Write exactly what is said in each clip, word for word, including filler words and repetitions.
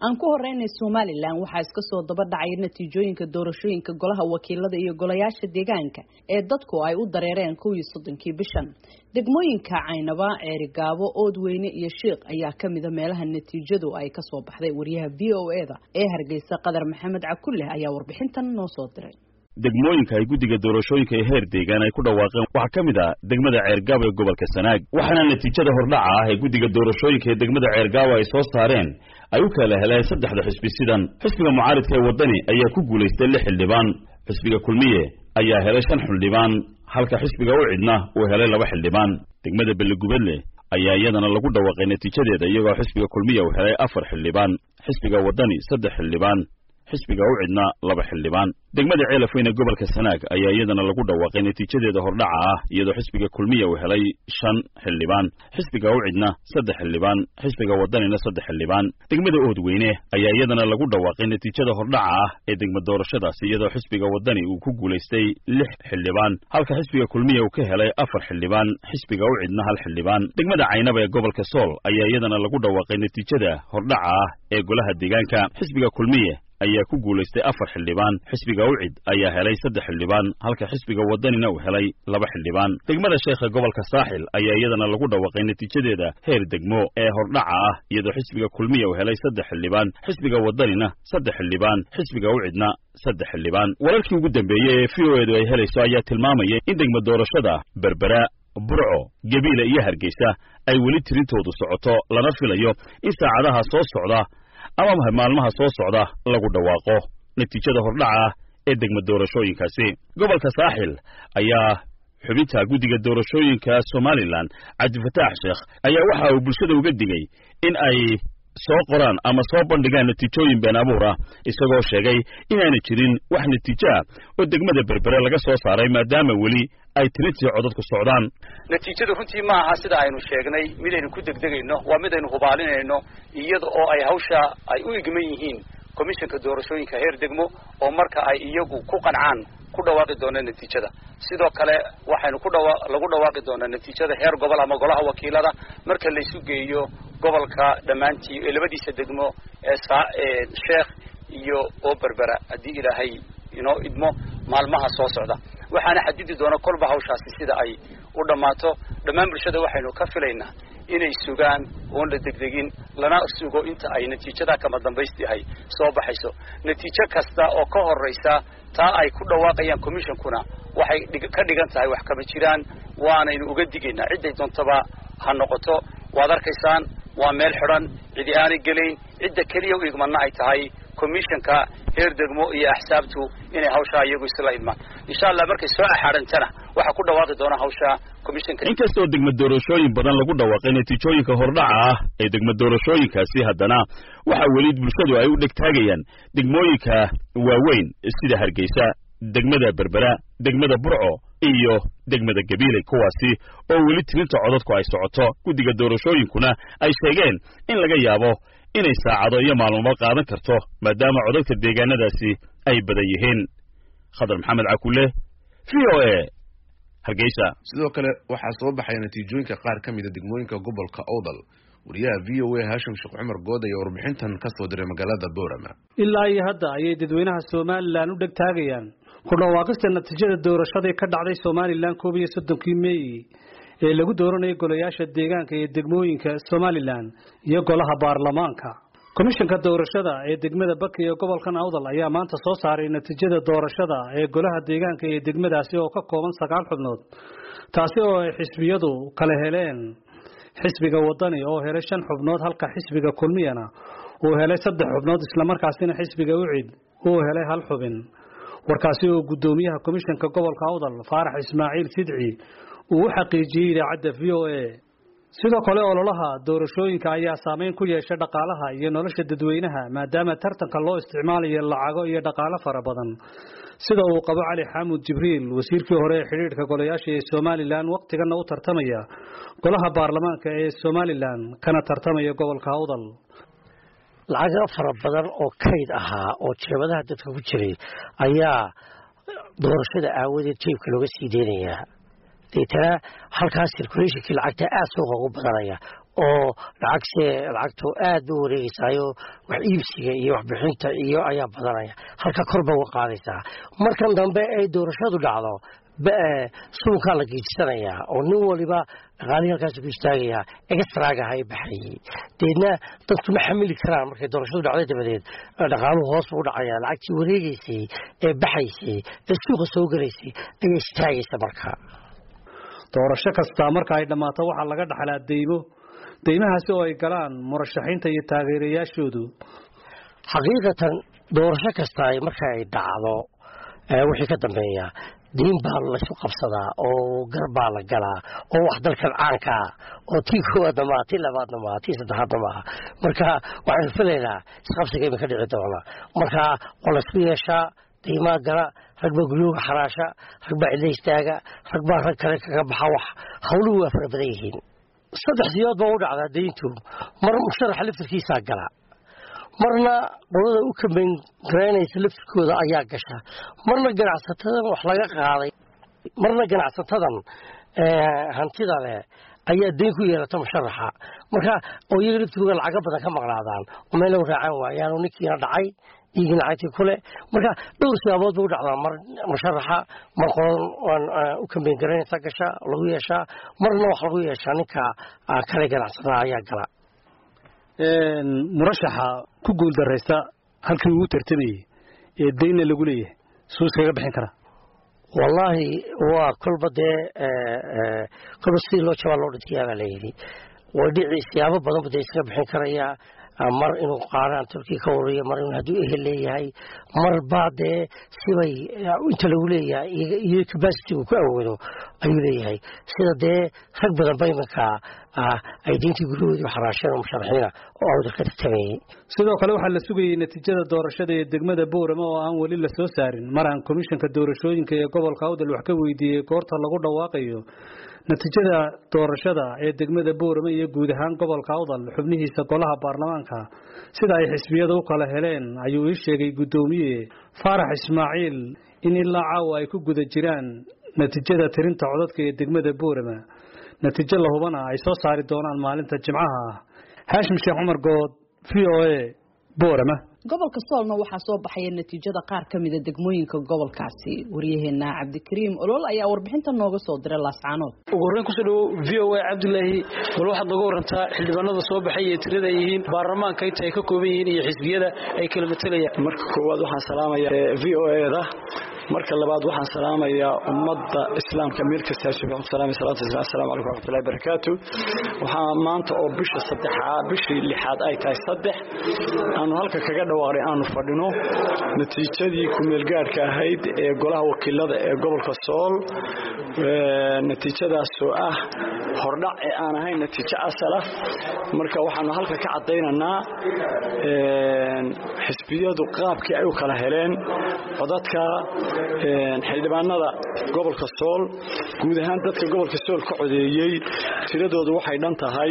aan ku horeynay Somaliland waxa iska soo daba dhacay natiijooyinka doorashooyinka golaha wakiilada iyo golayaasha deegaanka ee dadku ay u dareereen kow iyo soddonkii bishan degmooyinka Caynaba, Ceerigaabo, Oodweyne iyo Sheekh ayaa kamid ah meelaha natiijadu ay ka soo baxday. wariyaha V O A da ee Hargeysa Qadar Maxamed Cakulle ayaa warbixintan noo soo diray. degmooyinka ay guddiga doorashooyinka ee heer deegaan ay ku dhawaaqeen waxa kamid ah degmada Ceerigaabo ee gobolka Sanaag, waxaana natiijada hordhaca ah ee guddiga doorashooyinka ee degmada Ceerigaabo ay soo saareen ay u kala heleen saddexda xisbi sidan. xisbiga mucaaradka ee wadani ayaa ku guuleystay lix xildhibaan, xisbiga kulmiye ayaa helay shan xildhibaan, halka xisbiga u cidna uu helay laba xildhibaan. degmada Belegubadle ayaa iyadana lagu dhawaaqay natiijadeeda iyagoo xisbiga kulmiye uu helay afar xildhibaan, xisbiga wadani saddex xildhibaan, xisbiga u cidna laba xildhibaan. degmada Ceelafweyne gobolka Sanaag ayaa iyadana lagu dhawaaqay natiijadeeda hordhaca ah iyadoo xisbiga kulmiye uu helay shan xildhibaan, xisbiga u cidna saddex xildhibaan, xisbiga wadanina saddex xildhibaan. degmada Oodweyne ayaa iyadana lagu dhawaaqay natiijada hordhaca ah ee degmo doorashadaasi iyadoo xisbiga wadani uu ku guuleystay lix xildhibaan, halka xisbiga kulmiye uu ka helay afar xildhibaan, xisbiga u cidna hal xildhibaan. degmada Caynaba ee gobolka Sool ayaa iyadana lagu dhawaaqay natiijada hordhaca ah ee golaha deegaanka, xisbiga kulmiye ayaa ku guuleystay afar xildhibaan, xisbiga u cid ayaa helay saddex xildhibaan, halka xisbiga wadanina uu helay laba xildhibaan. degmada Sheekh gobolka Saaxil ayaa iyadana lagu dhawaaqay natiijadeeda heer degmo ee hordhaca ah iyadoo xisbiga kulmiye uu helay saddex xildhibaan, xisbiga wadanina saddex xildhibaan, xisbiga u cidna saddex xildhibaan. wararkii ugu dambeeyay ee V O A du ay helayso ayaa tilmaamaya in degmo doorashada Berbera, Burco, Gabiile iyo Hargeysa ay weli tirintoodu socoto, lana filayo in saacadaha soo socda ama maalmaha soo socda lagu dhawaaqo natiijada hordhaca ee degmo doorashooyinkaasi. gobolka Saaxil ayaa xubinta guddiga doorashooyinka Somaliland Cabdifataax Sheekh ayaa waxa uu bulshada uga digay in ay soo qoraan ama soo bandhigaan natiijooyin been abuur ah, isagoo sheegay inaanay jirin wax natiijo ah oo degmada Berbera laga soo saaray maadaama weli ay tirintii codadku socdaan. natiijadu runtii ma aha sida aynu sheegnay mid aynu ku degdegayno, waa mid aynu hubaalinayno iyada oo ay hawsha ay u igman yihiin komishanka doorashooyinka heer degmo oo marka ay iyagu ku qancaan ku dhawaaqi doonaan natiijada. sidoo kale waxaynu ku dhawa lagu dhawaaqi doonaa natiijada heer gobol ama golaha wakiilada marka la isu geeyo gobolka dhamaantii ee labadiisa degmo ee Sheekh iyo oo Berbera haddii Ilaahay inoo idmo maalmaha soo socda. waxaana xadidi doona kolba hawshaasi sida ay u dhamaato. dhammaan bulshada waxaynu ka filaynaa inay sugaan oo la degdegin lana sugo inta ay natiijada kama dambaystihay soo baxayso. natiijo kasta oo ka horeysa taa ay ku dhawaaqayaan komishankuna waxay ka dhigan tahay wax kama jiraan, waanaynu uga digaynaa ciday doontaba ha noqoto. waad arkaysaan waa meel xiran, cidi aanay gelayn, cidda kaliya u igmanna ay tahay komishanka heer degmo iyo axsaabtu inay hawsha iyagu isla idmaan. insha Allah markay soo axarantana waxa ku dhawaaqi doona hawsha komishanka. inkastoo degmo doorashooyin badan lagu dhawaaqay natiijooyinka hordhaca ah ee degmo doorashooyinkaasi, haddana waxa weli bulshadu ay u dhegtaagayaan degmooyinka waaweyn sida Hargeysa, degmada Berbera, degmada Burco iyo degmada Gabiile, kuwaasi oo weli tirinta codadku ay socoto. guddiga doorashooyinkuna ay sheegeen in laga yaabo inay saacado iyo maalmo qaadan karto maadaama codadka deegaanadaasi ay badan yihiin. Qadar Maxamed Cakulle, V O A, Hargeysa. sidoo kale waxaa soo baxay natiijooyinka qaar ka mid ah degmooyinka gobolka Awdal. wariyaha V O A Hashim Sheekh Cumar Good ayaa warbixintan ka soo diray magaalada Boorama. ilaa iyo hadda ayay dadweynaha Somaliland u dhagtaagayaan ku dhawaaqista natiijada doorashada ka dhacday Somaliland kow iyo soddonkii May ee lagu dooranayo golayaasha deegaanka ee degmooyinka Somaliland iyo golaha baarlamaanka. komishanka doorashada ee degmada Baki ee gobolka Awdal ayaa maanta soo saaray natiijada doorashada ee golaha deegaanka ee degmadaasi oo ka kooban sagaal xubnood, taasi oo ay xisbiyadu kala heleen. xisbiga wadani oo helay shan xubnood, halka xisbiga kulmiyana uu helay saddex xubnood, isla markaasina xisbiga u cid uu helay hal xubin. warkaasi oo gudoomiyaha komishanka gobolka Awdal Faarax Ismaaciil Sidci uu xaqiijiyay idaacadda V O A. sidoo kale ololaha doorashooyinka ayaa saameyn ku yeeshay dhaqaalaha iyo nolosha dadweynaha maadaama tartanka loo isticmaalayo lacago iyo dhaqaale fara badan, sida uu qabo Cali Xamuud Jibriil, wasiirkii hore ee xiriirka golayaasha ee Somaliland, waqtigana u tartamaya golaha baarlamaanka ee Somaliland kana tartamaya gobolka Awdal. lacag fara badan oo kayd ahaa oo jeebadaha dadka ku jiray ayaa doorashada aawadeed jeebka looga sii deynayaa. deetana halkaas circulationkii lacagta aad suuqa ugu badanaya oo lacagse lacagtu aad u wareegaysayo wax iibsiga iyo wax bixinta iyo ayaa badanaya halka korba u qaadaysaa markan dambe ay doorashadu dhacdo suuqa la geedsanaya oo nin waliba dhaqaalihi halkaas ku istaagaya extra-ga hay baxayay deedna dadku ma xamili karaan markay doorashadu dhacday dabadeed dhaqaaluhu hoos u dhacaya lacagtii wareegaysay ee baxaysay ee suuqa soo galaysay ayay istaagaysa markaa doorasho kasta marka ay dhamaato waxa laga dhaxlaa deymo deymahaasi oo ay galaan murashaxiinta iyo taageerayaashoodu xaqiiqatan doorasho kasta ay marka ay dhacdo wixii ka dambeeya diin baa la isu qabsadaa oo garbaa la galaa oo wax dalkan caanka oo tii koowaad ma tii labaad ma tii saddexaad ma marka waxaan filaynaa isqabsiga ma ka dhici doona marka wala isku yeeshaa diima gala ragba guluuga xaraasha ragba cidla istaaga ragba rag kale kaga baxa wax hawluhu waa fara badan yihiin saddex siyood baa u dhacdaa deyntu mar musharax laftirkiisa gala marna qolada u kambeyn garaynaysa laftirkooda ayaa gasha marna ganacsatadan wax laga qaaday marna ganacsatadan hantida leh ayaa deyn ku yeelata musharaxa marka oo iyaga laftirkooda lacaga badan ka maqnaadaan oo meel u raacaan waayaan oo ninkiina dhacay iigina lacagtii kule marka dhowr siyaabood buu u dhacdaa mar musharaxa mar qolan u kambeyn garaynaysa gasha lagu yeeshaa marna wax lagu yeeshaa ninka kale ganacsatada ayaa gala murashaxa ku guul dareysa halkii uu tartamayay ee deyna lagu leeyahay soo iskaga bixin kara wallahi waa kulba dee kulba si loo jabaa loo dhintiyaba leeyahay way dhici siyaabo badan buu iskaga bixin karaya mar inuu qaaraan turkiga ka wariyo mar inuu hadduu ehel leeyahay mar baa dee sibay inta lagu leeyahay iyo capacity uu ku awoodo ayuu leeyahay sida dee rag badan ba iminka ay diintii guryahoodii xaraasheen musharaxiina oo awda ka tartamayay sidoo kale waxaa la sugayay natiijada doorashada ee degmada Boorama oo aan weli la soo saarin mar aan komishanka doorashooyinka ee gobolka Awdal wax ka weydiiyay goorta lagu dhawaaqayo natiijada doorashada ee degmada Boorama iyo guud ahaan gobolka Awdal xubnihiisa golaha baarlamaanka sida ay xisbiyadu u kala heleen ayuu ii sheegay gudoomiye Faarax Ismaaciil in ilaa caawa ay ku guda jiraan natiijada tirinta codadka ee degmada Boorama natiijo la hubana ay soo saari doonaan maalinta Jimcaha Haashim Sheekh Umar Good V O A Boorama gobolka Soolna waxaa soo baxay natiijada qaar ka mid ah degmooyinka gobolkaasi wariyaheena Cabdikariim Olol ayaa warbixinta nooga soo diray Laascaanood ugu horreyn ku soo dhaw V O A Cabdullaahi wal waxaad nooga warantaa xildhibaanada soo baxay ee tirada yihiin baarlamaanka inta ay ka kooban yihiin iyo xisbiyada ay kala matalayaan marka koowaad waxaan salaamayaa V O A-da marka labaad waxaan salaamayaa ummadda islaamka meel kasta ay sugan salaamay salaatu assalaamu alaykum wa rahmatullahi wa barakaatu waxaa maanta oo bisha saddexaad bishii lixaad ay tahay saddex aanu halka kaga dhawaaqay aanu fadhino natiijadii ku meel gaarka ahayd ee golaha wakiilada ee gobolka Sool natiijadaas oo ah hordhac ee aan ahayn natiijo asal ah marka waxaanu halka ka cadeynaynaa xisbiyadu qaabkii ay u kala heleen codadka xildhibaanada gobolka Sool guud ahaan dadka gobolka Sool ka codeeyay tiradoodu waxay dhan tahay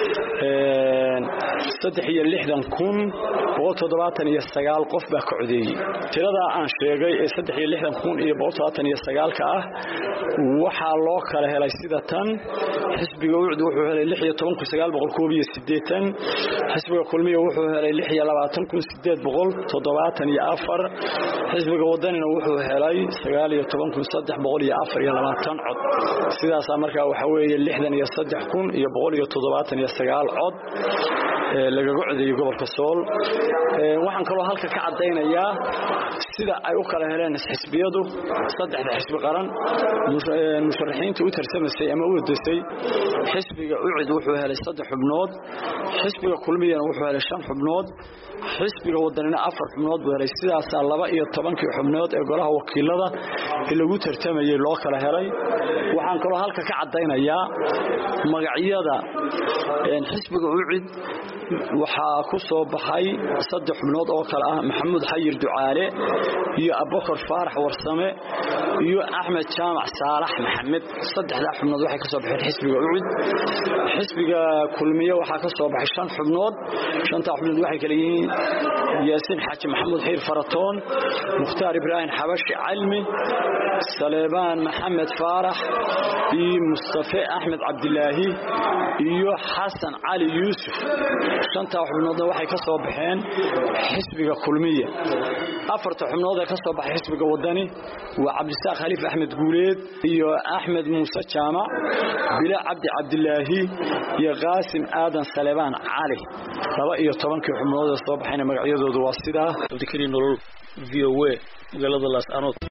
saddex iyo lixdan kun boqol toddobaatan iyo sagaal qof baa ka codeeyay tirada aan sheegay ee saddex iyo lixdan kun iyo boqol toddobaatan iyo sagaal ka ah waxa loo kala helay sida tan xisbiga wuxuu wuxuu helay lix iyo toban kun sagaal boqol koob iyo siddeetan xisbiga kulmiye wuxuu helay lix iyo labaatan kun siddeed boqol toddobaatan iyo afar xisbiga wadanina wuxuu helay sagaal iyo toban kun saddex boqol iyo afar iyo labaatan cod sidaas markaa waxa weeye lixdan iyo saddex kun iyo boqol iyo toddobaatan iyo sagaal cod laga codeeyay gobolka Sool waxaan kaloo halka ka cadeynayaa sida ay u kala heleen xisbiyadu saddexda xisbi qaran musharaxiinta u tartamasay ama u wadasay xisbiga ucid wuxuu helay saddex xubnood xisbiga kulmiyana wuxuu helay shan xubnood xisbiga wadanina afar xubnood buu helay sidaas laba iyo toban xubnood ee golaha wakiilada ee lagu tartamayay loo kala helay waxaan kaloo halka ka cadeynayaa magacyada xisbiga ucid waxaa ku soo baxay saddex xubnood oo kala ah Maxamuud Xayir Ducaale iyo Abubakar Faarax Warsame iyo Axmed Jaamac Saalax Maxamed saddexda xubnood waxay ka soo baxeen xisbiga ucid xisbiga kulmiye waxaa ka soo baxay shan xubnood shanta xubnood waxay kala yihiin ياسين حاج محمود حير فرطون مختار إبراهيم حبش علمي سليمان محمد فارح مصطفى أحمد عبد الله iyo Xasan Ali Yusuf shanta xubnood waxay ka soo baxeen xisbiga kulmiye afarta xubnood ee ka soo baxay xisbiga wadani waa Cabdisaaq Khaliif Axmed Guuleed iyo Axmed Muuse Jaamac Bila Cabdi Cabdilaahi iyo Qaasim Aadan Salebaan Cali laba iyo tobankii xubnood ee soo baxayna magacyadoodu waa sida Abdikariin Nolol V O A magaalada Laas Anood